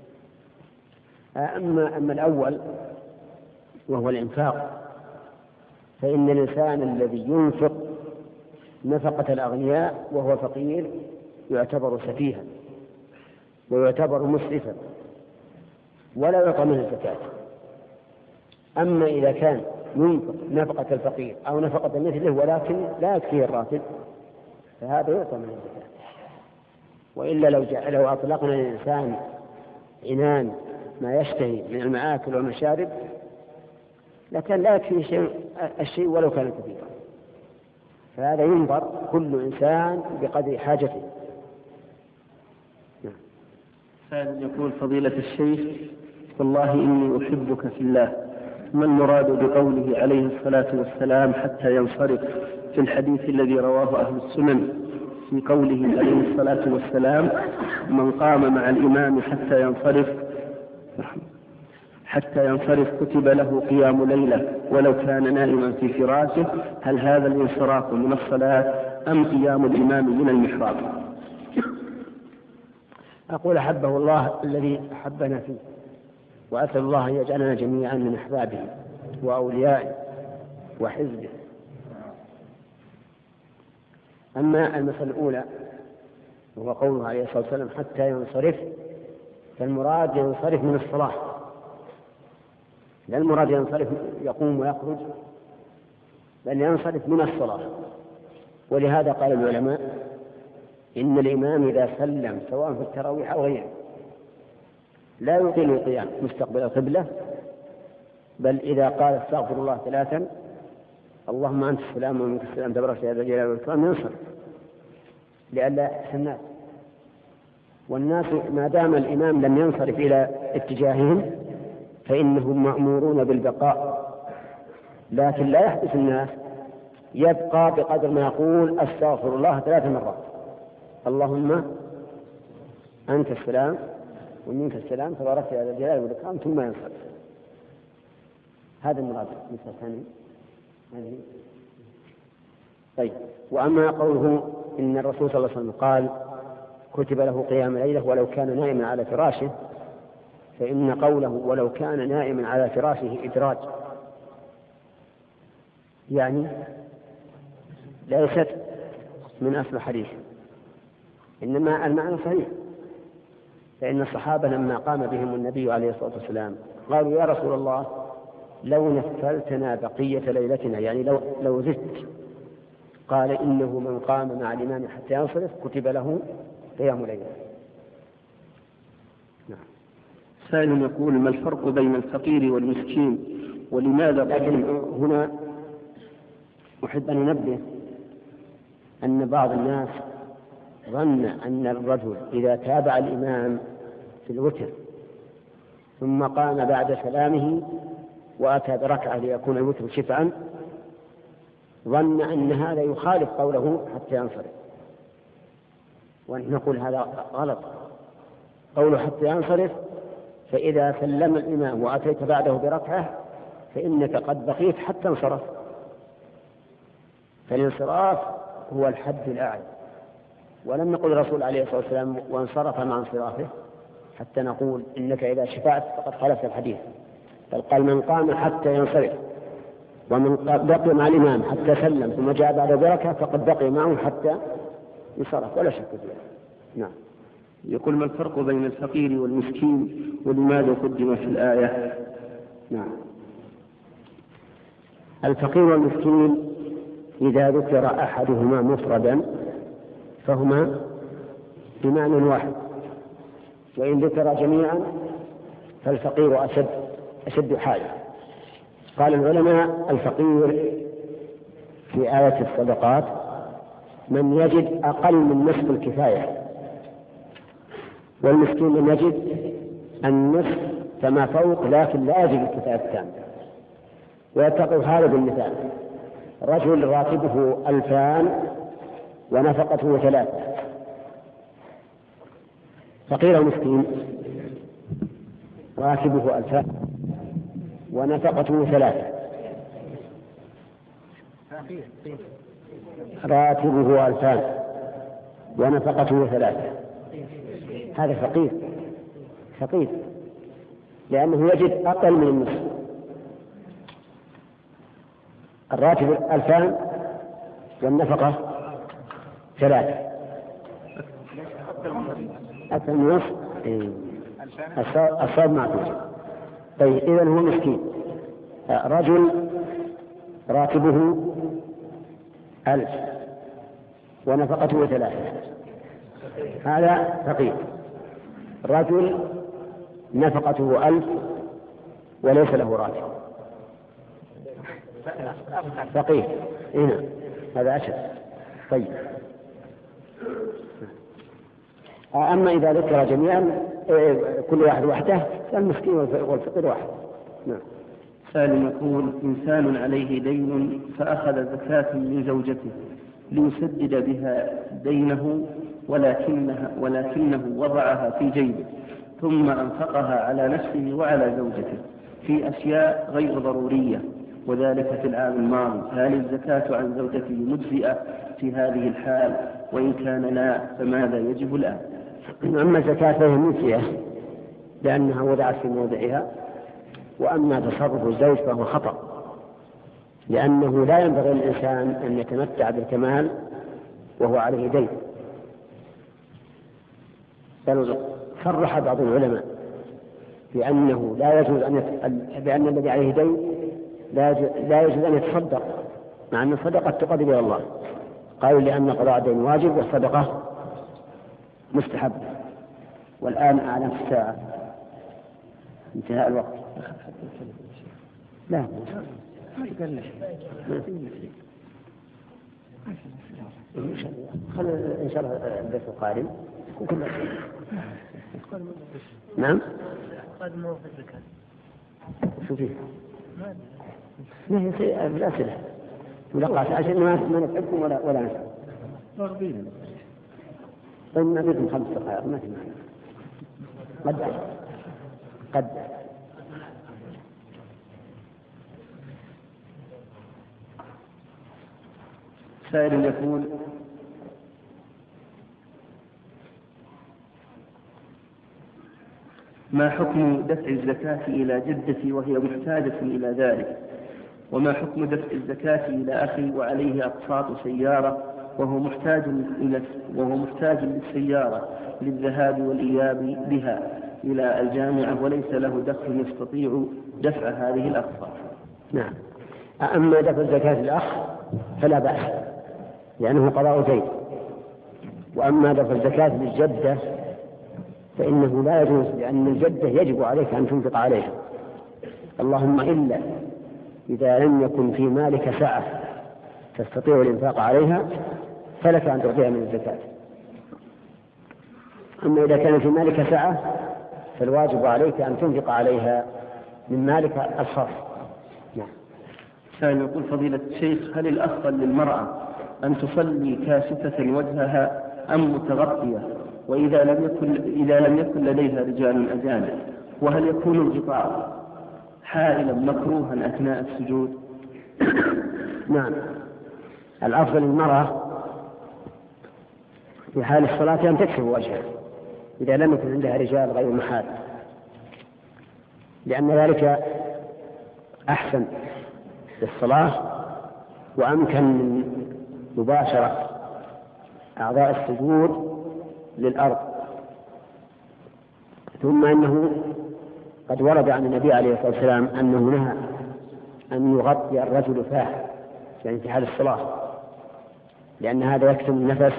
[SPEAKER 1] أما الأول وهو الإنفاق، فإن الإنسان الذي ينفق نفقة الأغنياء وهو فقير يعتبر سفيها ويعتبر مسرفا ولا يعطى منه الزكاة. أما إذا كان ينفق نفقة الفقير أو نفقة مثله ولكن لا يكفيه الراتب فهذا يعطى منه الزكاة. وإلا لو أطلقنا الإنسان عنان ما يشتهي من المآكل والمشارب لكن لا يكفيه الشيء ولو كان كثيرا. فهذا ينظر كل إنسان بقدر حاجته.
[SPEAKER 2] هذا يقول: فضيلة الشيخ، والله إني أحبك في الله، ما المراد بقوله عليه الصلاة والسلام حتى ينصرف في الحديث الذي رواه أهل السنن في قوله عليه الصلاة والسلام: من قام مع الإمام حتى ينصرف كتب له قيام ليلة ولو كان نائما في فراشه، هل هذا الانصراف من الصلاة أم قيام الإمام من المحراب؟
[SPEAKER 1] أقول: أحبه الله الذي أحبنا فيه، وأسأل الله أن يجعلنا جميعا من أحبابه وأوليائه وحزبه. أما المسألة الأولى وهو قوله عليه الصلاة والسلام حتى ينصرف، فالمراد ينصرف من الصلاة، لا المراد ينصرف يقوم ويخرج، بل ينصرف من الصلاة. ولهذا قال العلماء إن الإمام إذا سلم سواء في التراويح أو غيره لا يطيل القيام مستقبل القبلة، بل إذا قال استغفر الله 3 اللهم أنت السلام ومنك السلام تبارك يا ذا الجلال والإكرام ينصرف لئلا يحدث الناس. والناس ما دام الإمام لم ينصرف إلى اتجاههم فإنهم مأمورون بالبقاء، لكن لا يحدث الناس، يبقى بقدر ما يقول استغفر الله 3 مرات اللهم أنت السلام ومنك السلام تبارك يا ذا الجلال والإكرام ثم ينصرف. هذا المراد مثل ثاني. طيب. وأما قوله إن الرسول صلى الله عليه وسلم قال كتب له قيام ليلة ولو كان نائما على فراشه، فإن قوله ولو كان نائما على فراشه إدراج، يعني ليست من أصل الحديث، إنما المعنى صحيح. فإن الصحابة لما قام بهم النبي عليه الصلاة والسلام قالوا يا رسول الله لو نفلتنا بقية ليلتنا، يعني لو زدت. قال إنه من قام مع الإمام حتى ينصرف كتب له قيام ليلة.
[SPEAKER 2] نعم. سائل يقول: ما الفرق بين الفقير والمسكين ولماذا؟
[SPEAKER 1] لكن هنا أحب أن أنبه أن بعض الناس ظن أن الرجل إذا تابع الإمام في الوتر ثم قام بعد سلامه وأتى بركعة ليكون الوتر شفعا، ظن أن هذا يخالف قوله حتى ينصرف، ونحن نقول هذا غلط. قوله حتى ينصرف، فإذا سلم الإمام وأتيت بعده بركعة فإنك قد بقيت حتى انصرف، فالانصراف هو الحد الأعلى. ولم نقل الرسول عليه الصلاة والسلام وانصرف مع انصرافه حتى نقول إنك إذا شفعت فقد خالفت الحديث، بل قال من قام حتى ينصرف، ومن بقي مع الإمام حتى سلم ثم جاء بعد بركة فقد بقي معه حتى ينصرف، ولا شك فيه. نعم.
[SPEAKER 2] يقول: ما الفرق بين الفقير والمسكين ولماذا قدم في الآية؟
[SPEAKER 1] نعم. الفقير والمسكين إذا ذكر أحدهما مفردا فهما بمعنى واحد، وإن ذكر جميعا فالفقير أشد حاجة. قال العلماء: الفقير في آية الصدقات من يجد أقل من نصف الكفاية، والمسكين من يجد النصف فما فوق لكن لا يجد الكفاية التامة. ويتقوا هذا بالمثال: رجل راتبه 2000 ونفقته 3. فقير مسكين راتبه 2000 ونفقته 3. راتبه 2000 ونفقته 3. هذا فقير لأنه يجد أقل من النصف. الراتب 2000 والنفقة 3 أكثر من النصف. الصواب معكوس. طيب إذن هو مسكين. رجل راتبه 1000 ونفقته 3. هذا فقير. رجل نفقته 1000 وليس له راتب فقير. هنا هذا أشد. طيب أما إذا ذكر جميعا كل واحد وحده فالمسكين والفقير واحد. نعم.
[SPEAKER 2] سائل يقول: إنسان عليه دين فأخذ زكاة من زوجته ليسدد بها دينه ولكنه وضعها في جيبه ثم أنفقها على نفسه وعلى زوجته في أشياء غير ضرورية وذلك في العام الماضي، هل الزكاة عن زوجته مجزئة في هذه الحال؟ وإن كان لا فماذا يجب الآن؟
[SPEAKER 1] أما الزكاة فهي مجزئة لأنها وضعت في موضعها، وأما تصرف الزوج فهو خطأ لأنه لا ينبغي للإنسان أن يتمتع بالكمال وهو عليه دين. بل صرح بعض العلماء بأنه لا يجوز بأن الذي عليه دين لا يجوز أن يتصدق، مع أن الصدقة تقرب إلى الله. قالوا لأن قضاء الدين واجب والصدقة مستحب. والآن أعلم في الساعة انتهاء الوقت. لا خلنا إن شاء الله الدرس القادم. نعم. شو فيه؟ ما هي الأسئلة ملقاة عشان ما نتعبكم ولا نسأل. طيب ما بيكم 5 دقائق ما في قد
[SPEAKER 2] سائل يقول: ما حكم دفع الزكاة إلى جدتي وهي محتاجة إلى ذلك؟ وما حكم دفع الزكاة إلى أخي وعليه أقساط سيارة وهو محتاج للسيارة للذهاب والإياب بها إلى الجامعة وليس له دخل يستطيع دفع هذه الأقساط؟
[SPEAKER 1] نعم. أما دفع الزكاة للأخ فلا بأس لأنه قضاء دين. وأما دفع الزكاة للجدة فإنه لا يجوز، لأن الجدة يجب عليك أن تنفق عليها، اللهم إلا إذا لم يكن في مالك سعة تستطيع الإنفاق عليها فلك أن تعطيها من الزكاة. أما إذا كان في مالك سعة فالواجب عليك أن تنفق عليها من مالك الخاص. نعم.
[SPEAKER 2] ثاني يقول: فضيلة الشيخ، هل الأفضل للمرأة أن تصلي كاشفة وجهها أم متغطية؟ وإذا لم يكن لديها رجال أجانب، وهل يكون الغطاء حائلا مكروها أثناء السجود؟
[SPEAKER 1] نعم. الأفضل للمرأة في حال الصلاة أن تكشف وجهها إذا لم يكن عندها رجال غير محال، لأن ذلك أحسن للصلاة وأمكن من مباشرة أعضاء السجود للأرض. ثم أنه قد ورد عن النبي عليه الصلاة والسلام أنه نهى أن يغطي الرجل فاه يعني في حال الصلاة، لأن هذا يكتم النفس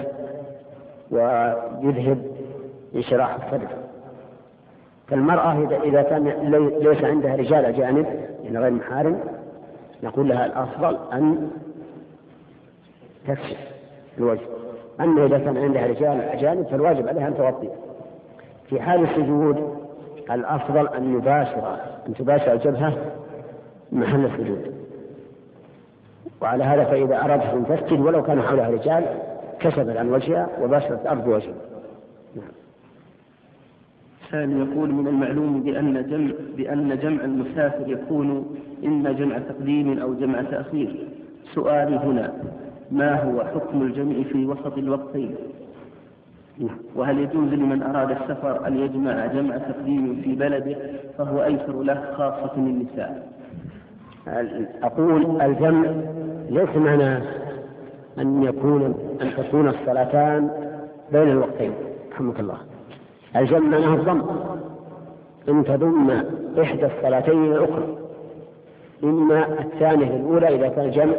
[SPEAKER 1] ويذهب انشراح الصدر. فالمرأة إذا كان ليس عندها رجال أجانب يعني غير محارم نقول لها الأفضل أن تكشف الوجه. أما إذا كان عندها رجال أجانب فالواجب عليها أن تغطي. في حال السجود الأفضل أن تباشر الجبهة محل السجود. وعلى هذا فإذا أردت أن تسجد ولو كان حولها رجال كشفت عن وجهها وباشرت الأرض وجهها.
[SPEAKER 2] ثاني يقول: من المعلوم بأن جمع المسافر يكون إما جمع تقديم أو جمع تأخير. سؤالي هنا: ما هو حكم الجمع في وسط الوقتين؟ وهل يجوز لمن أراد السفر أن يجمع جمع تقديم في بلده فهو أيسر له خاصة النساء؟
[SPEAKER 1] أقول الجمع ليس معناه أن تكون الصلاتان بين الوقتين. رحمك الله. الجمع معناه الضم، أن تضم إحدى الصلاتين إلى الأخرى، إما الثانية للأولى إذا كان جمع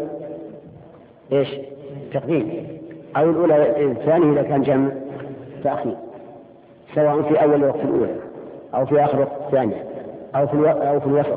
[SPEAKER 1] تقديم، أو الأولى الثانية إذا كان جمع تأخير، سواء في أول وقت الأولى أو في آخر وقت الثانية أو في الوسط،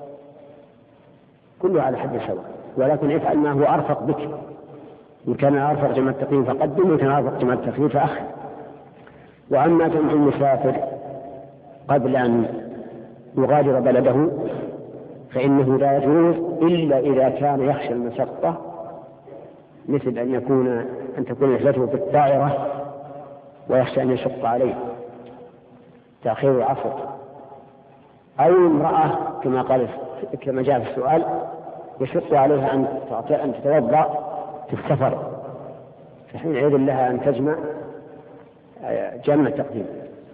[SPEAKER 1] كله على حد سواء. ولكن افعل ما هو أرفق بك. إن كان أرفق جمع التقديم فقدم، وإن كان أرفق جمع التأخير فأخر. وأما جمع المسافر قبل أن يغادر بلده فإنه لا يجوز إلا إذا كان يخشى المشقة، مثل أن تكون رحلته بالطائرة ويخشى أن يشق عليه تأخير العصر، أو امرأة كما جاء في السؤال يشق عليها أن تتوضأ في السفر، فحينئذ لها أن تجمع جمع التقديم.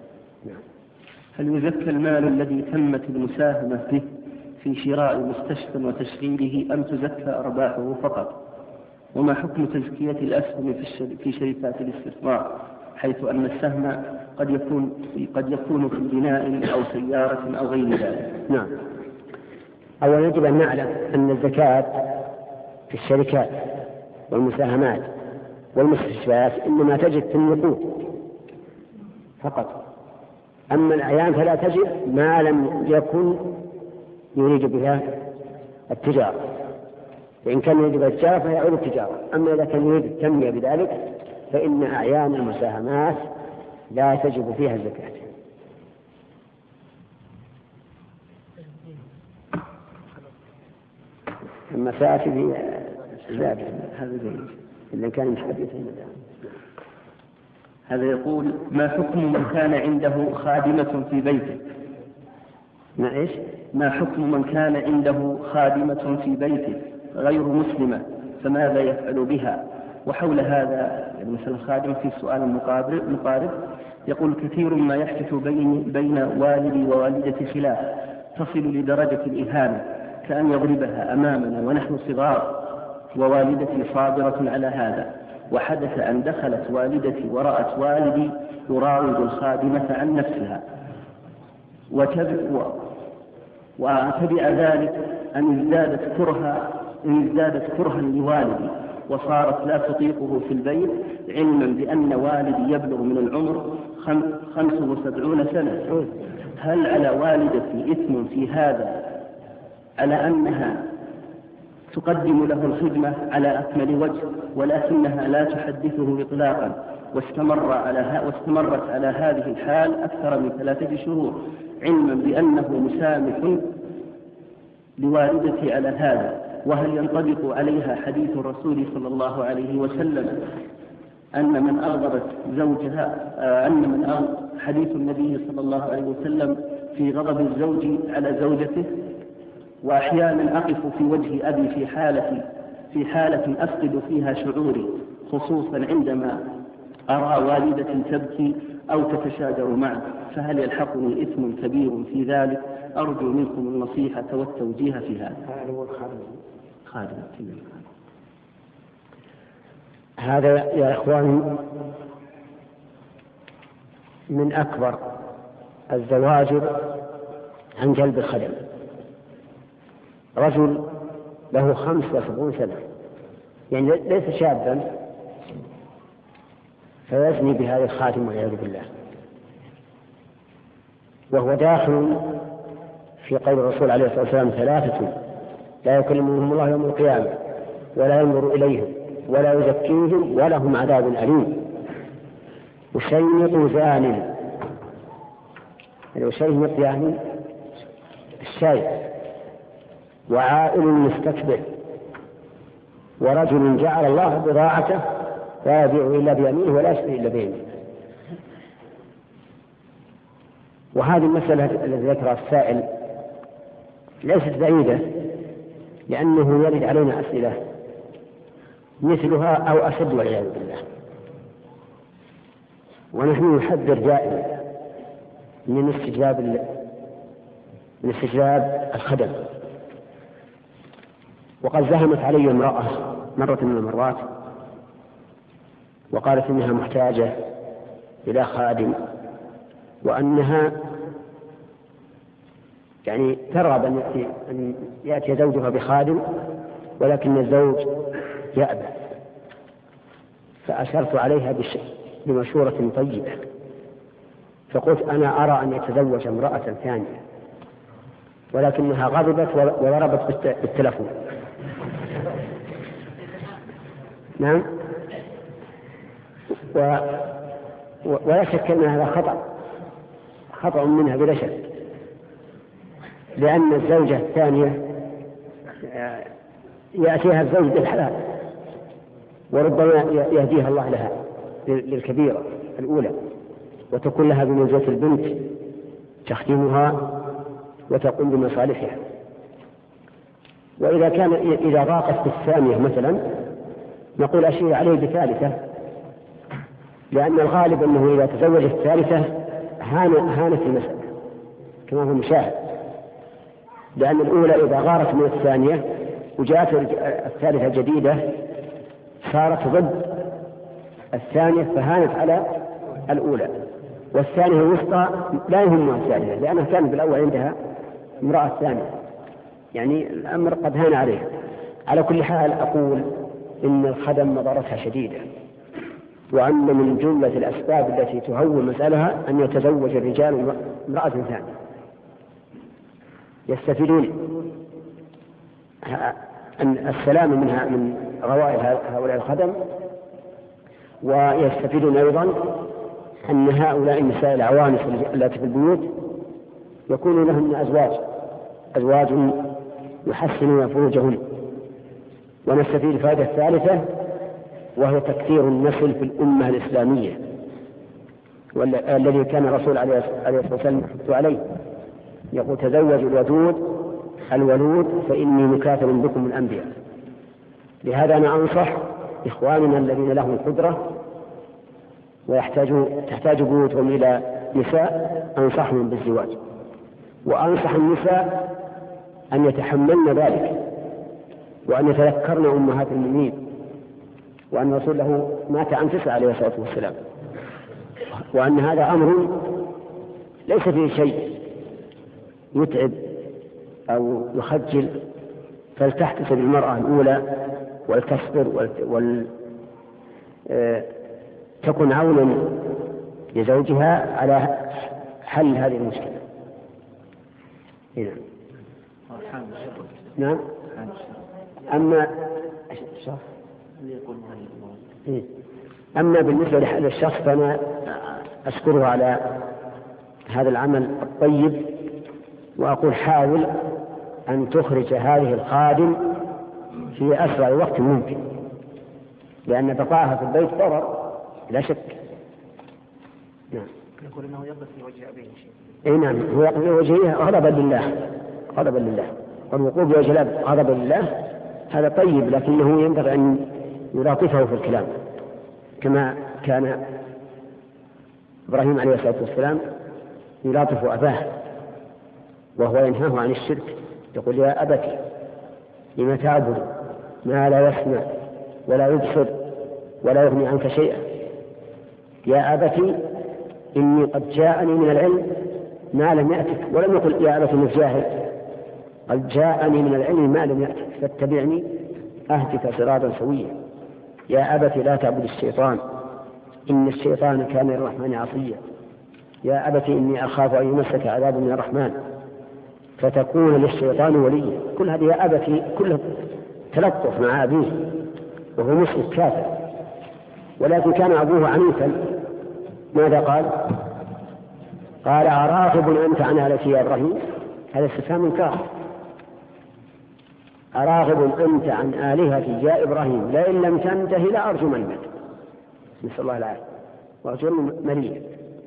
[SPEAKER 2] هل يزكى المال الذي تمت المساهمة به في شراء مستشفى وتشغيله أم تزكى أرباحه فقط؟ وما حكم تزكية الأسهم في شركات الاستثمار، حيث أن السهم قد يكون في بناء أو سيارة أو غير ذلك؟
[SPEAKER 1] نعم. أولا يجب أن نعلم أن الزكاة في الشركات والمساهمات والمستشفيات إنما تجد في النقود فقط، أما الأعيان فلا تجد ما لم يكن يريد بها التجارة، فإن كان يريد بها التجارة فيعود التجارة. أما إذا كان يريد التنمية بذلك فإن أعيان المساهمات لا تجب فيها الزكاة. أما سأتي في الزاد هذا جيد إذا كان متحدثا.
[SPEAKER 2] هذا يقول: ما حكم من كان عنده خادمة في بيته؟ ما حكم من كان عنده خادمة في بيته غير مسلمة، فماذا يفعل بها؟ وحول هذا مثل الخادم في سؤال مقارب يقول: كثير ما يحدث بين والدي ووالدتي خلاف تصل لدرجة الإهانة، كأن يضربها أمامنا ونحن صغار، ووالدتي صابرة على هذا. وحدث أن دخلت والدتي ورأت والدي يراود الخادمة عن نفسها، وتبع ذلك أن ازدادت كرها لوالدي وصارت لا تطيقه في البيت، علما بأن والدي يبلغ من العمر 75 سنة. هل على والدتي إثم في هذا، على أنها تقدم له الخدمة على أكمل وجه ولكنها لا تحدثه إطلاقا، واستمرت على هذه الحال أكثر من 3 شهور، علما بأنه مسامح لوالدتي على هذا؟ وهل ينطبق عليها حديث الرسول صلى الله عليه وسلم أن من أغضبت زوجها حديث النبي صلى الله عليه وسلم في غضب الزوج على زوجته؟ وأحيانا أقف في وجه أبي في حالة أفقد فيها شعوري، خصوصا عندما أرى والدتي تبكي أو تتشاجر معه، فهل يلحقني إثم كبير في ذلك؟ أرجو منكم النصيحة والتوجيه في هذا.
[SPEAKER 1] هذا يا إخواني من أكبر الزواجر عن جلب الخدم. رجل له 75 سنة، يعني ليس شابا، فيزني بهذه الخادم والعياذ بالله، وهو داخل في قول الرسول عليه الصلاة والسلام: 3 لا يكلمهم الله يوم القيامة ولا ينظر إليهم ولا يزكيهم ولهم عذاب أليم. وشيمط زان، وشيمط يعني الشاي، وعائل مستكبر، ورجل جعل الله بضاعته لا يبيع إلا بيمينه ولا يشتري إلا بيمينه. وهذه المسألة التي ذكرها السائل ليست بعيدة، لأنه يرد علينا أسئلة مثلها أو أشد والعياذ بالله، ونحن نحذر دائما من استجلاب الخدم. وقد زهمت علي امرأة مرة من المرات وقالت إنها محتاجة إلى خادم، وأنها يعني ترغب أن يأتي زوجها بخادم، ولكن الزوج يأبى. فأشرت عليها بمشورة طيبة، فقلت أنا أرى أن يتزوج امرأة ثانية، ولكنها غضبت وضربت بالتلفون. نعم. ولا شك أن هذا خطأ منها بلا شك، لأن الزوجة الثانية يأتيها الزوج بالحلال، وربما يهديها الله لها للكبيرة الأولى، وتكون لها بمنزلة البنت تخدمها وتقوم بمصالحها. إذا ضاقت بالثانية مثلا نقول أشير عليه بثالثة، لأن الغالب أنه إذا تزوج الثالثة هانت المسألة كما هو مشاهد، لأن الأولى إذا غارت من الثانية وجاءت الثالثة الجديدة صارت ضد الثانية فهانت على الأولى، والثانية الوسطى لا يهمها الثالثة لأنها كانت بالأول عندها امرأة ثانية، يعني الأمر قد هان عليها. على كل حال أقول إن الخدم مضرتها شديدة، وأن من جملة الأسباب التي تهون مسألها أن يتزوج الرجال امرأة ثانية يستفيدون أن السلام من غوائل هؤلاء الخدم، ويستفيدون أيضا أن هؤلاء النساء العوانس التي في البيوت يكون لهن أزواج يحسنون فروجهن. ونستفيد الفائدة الثالثة وهي تكثير النسل في الأمة الإسلامية، والذي كان الرسول عليه الصلاة والسلام يحث عليه، يقول تزوجوا الولود فإني مكاثر بكم الأنبياء. لهذا أنا أنصح إخواننا الذين لهم قدرة تحتاج بيوتهم إلى نساء أنصحهم بالزواج، وأنصح النساء أن يتحملن ذلك وأن يتذكرن أمهات المؤمنين، وأن الرسول له مات عن 9 عليه الصلاة والسلام، وأن هذا أمر ليس فيه شيء يتعب أو يخجل، فلتحتسب المرأة الأولى ولتصبر تكن عونا لزوجها على حل هذه المشكلة. نعم. أما بالنسبة لهذا الشخص فأنا أشكره على هذا العمل الطيب، وأقول حاول أن تخرج هذه الخادم في أسرع وقت ممكن، لأن بقائها في البيت ضرر لا شك. نعم.
[SPEAKER 3] يقول إنه يقف في وجه أبيه شيء.
[SPEAKER 1] أي نعم، هو يقف في وجهه غضبا لله، والوقوف بوجه الأب غضبا لله هذا طيب، لكنه ينبغي أن يلاطفه في الكلام كما كان إبراهيم عليه الصلاة والسلام يلاطف أباه وهو ينهاه عن الشرك، يقول يا أبت لم تعبد ما لا يسمع ولا يبصر ولا يغني عنك شيئا، يا أبت إني قد جاءني من العلم ما لم يأتك، ولم يقل يا أبت مجاهد، قد جاءني من العلم ما لم يأتك فاتبعني أهدك صراطا سويا، يا أبت لا تعبد الشيطان إن الشيطان كان للرحمن عصيا، يا أبت إني أخاف أن يمسك عذاب من الرحمن فتكون للشيطان وليا. كل هذه يا أبت كله تلطف مع أبيه وهو مشرك كافر، ولكن كان أبوه عنيفا. ماذا قال أراغب أنت عن آلتي يا إبراهيم؟ هذا استفهام إنكار. أراغب أنت عن آلهتي يا إبراهيم لئن لم تنتهي لأرجمنك. نسأل الله العافية، وأجر مليء.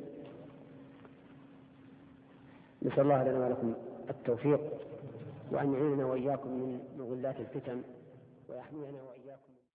[SPEAKER 1] نسأل الله لنا ولكم التوفيق، وأن يعيننا وإياكم من مغلات الفتن، ويحمينا وإياكم